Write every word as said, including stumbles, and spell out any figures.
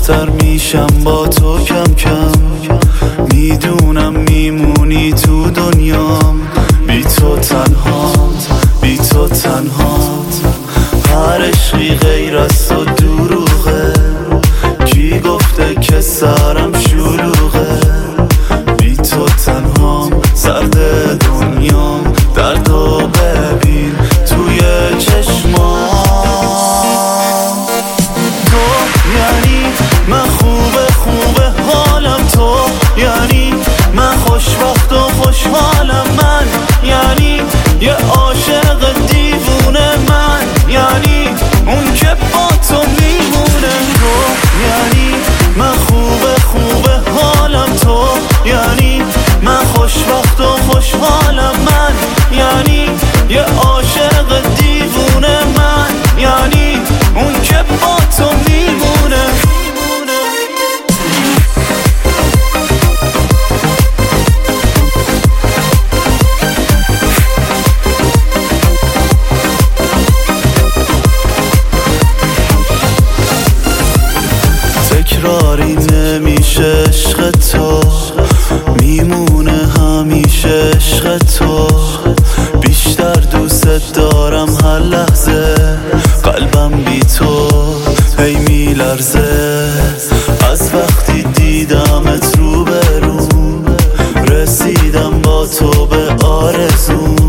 بهتر میشم با تو کم کم. میدونم میمونی تو دنیام، بی تو تنها، بی تو تنها. هر عشقی غیر از تو دروغه، کی گفته که سرم شلوغه؟ بی تو تنها، سرد دنیام، دردو ببین توی چشمام. تو یعنی من خوبه خوبه حالم، تو یعنی من خوشبخت و خوشحالم، من یعنی یه عاشق دیوونه، من یعنی اون که با تو میمونه. تو یعنی من خوبه خوبه حالم، تو یعنی من خوشبخت و خوشحالم، من یعنی یه عاشق دیوونه، من یعنی اون که با تو میمونه. تکراری نمیشه عشق تو، میمونه همیشه عشق تو. بیشتر دوست دارم هر لحظه، قلبم بی تو هی میلرزه. از وقتی دیدمت رو به رو، رسیدم با تو به آرزوم.